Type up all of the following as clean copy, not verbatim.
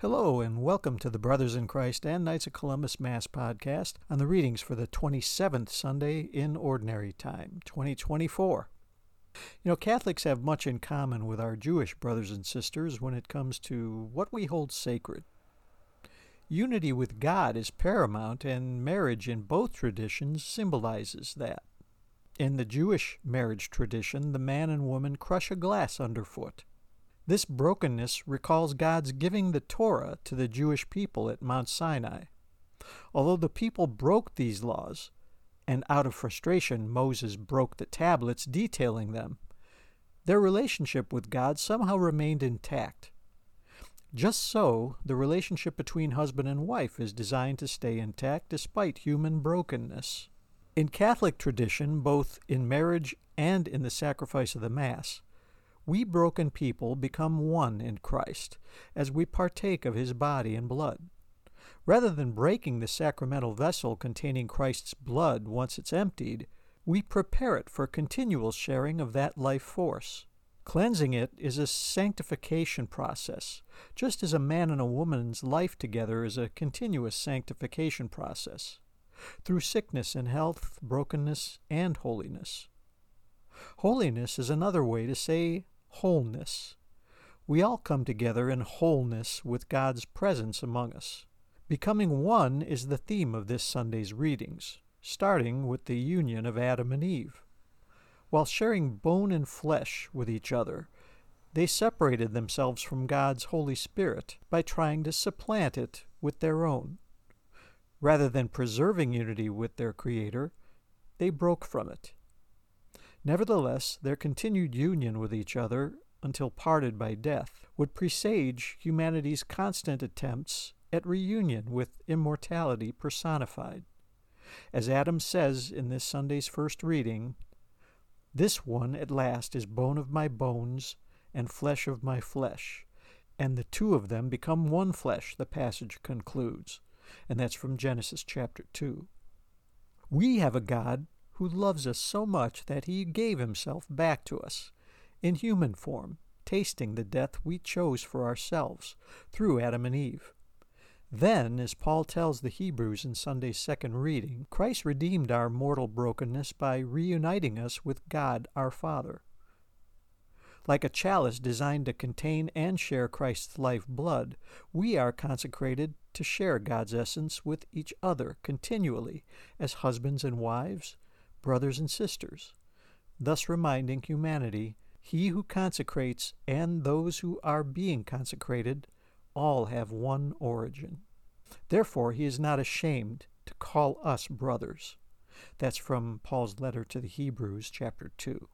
Hello, and welcome to the Brothers in Christ and Knights of Columbus Mass podcast on the readings for the 27th Sunday in Ordinary Time, 2024. Catholics have much in common with our Jewish brothers and sisters when it comes to what we hold sacred. Unity with God is paramount, and marriage in both traditions symbolizes that. In the Jewish marriage tradition, the man and woman crush a glass underfoot. This brokenness recalls God's giving the Torah to the Jewish people at Mount Sinai. Although the people broke these laws, and out of frustration Moses broke the tablets detailing them, their relationship with God somehow remained intact. Just so, the relationship between husband and wife is designed to stay intact despite human brokenness. In Catholic tradition, both in marriage and in the sacrifice of the Mass, we broken people become one in Christ as we partake of His body and blood. Rather than breaking the sacramental vessel containing Christ's blood once it's emptied, we prepare it for continual sharing of that life force. Cleansing it is a sanctification process, just as a man and a woman's life together is a continuous sanctification process, through sickness and health, brokenness, and holiness. Holiness is another way to say wholeness. We all come together in wholeness with God's presence among us. Becoming one is the theme of this Sunday's readings, starting with the union of Adam and Eve. While sharing bone and flesh with each other, they separated themselves from God's Holy Spirit by trying to supplant it with their own. Rather than preserving unity with their Creator, they broke from it. Nevertheless, their continued union with each other, until parted by death, would presage humanity's constant attempts at reunion with immortality personified. As Adam says in this Sunday's first reading, "This one at last is bone of my bones and flesh of my flesh, and the two of them become one flesh," the passage concludes, and that's from Genesis chapter 2. We have a God who loves us so much that He gave Himself back to us in human form, tasting the death we chose for ourselves through Adam and Eve. Then, as Paul tells the Hebrews in Sunday's second reading, Christ redeemed our mortal brokenness by reuniting us with God our Father. Like a chalice designed to contain and share Christ's life blood, we are consecrated to share God's essence with each other continually as husbands and wives, brothers and sisters, thus reminding humanity, He who consecrates and those who are being consecrated all have one origin. Therefore, He is not ashamed to call us brothers. That's from Paul's letter to the Hebrews, chapter 2.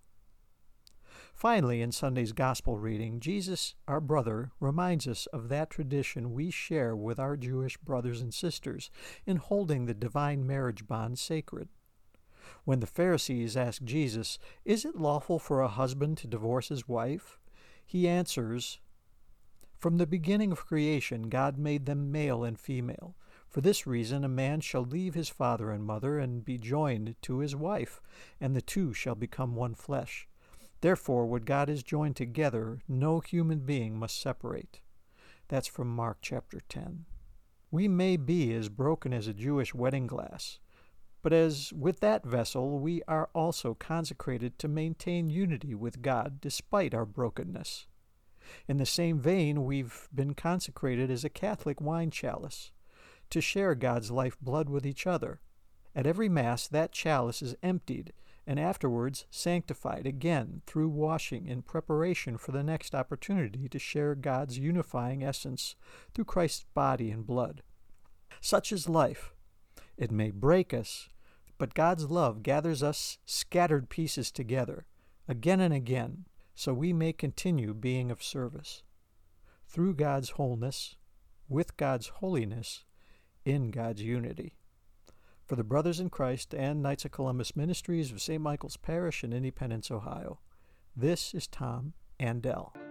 Finally, in Sunday's Gospel reading, Jesus, our brother, reminds us of that tradition we share with our Jewish brothers and sisters in holding the divine marriage bond sacred. When the Pharisees ask Jesus, "Is it lawful for a husband to divorce his wife?" He answers, "From the beginning of creation God made them male and female. For this reason a man shall leave his father and mother and be joined to his wife, and the two shall become one flesh. Therefore what God has joined together, no human being must separate." That's from Mark chapter 10. We may be as broken as a Jewish wedding glass, but as with that vessel, we are also consecrated to maintain unity with God despite our brokenness. In the same vein, we've been consecrated as a Catholic wine chalice, to share God's life blood with each other. At every Mass, that chalice is emptied and afterwards sanctified again through washing in preparation for the next opportunity to share God's unifying essence through Christ's body and blood. Such is life. It may break us, but God's love gathers us scattered pieces together, again and again, so we may continue being of service. Through God's wholeness, with God's holiness, in God's unity. For the Brothers in Christ and Knights of Columbus Ministries of St. Michael's Parish in Independence, Ohio, this is Tom Andel.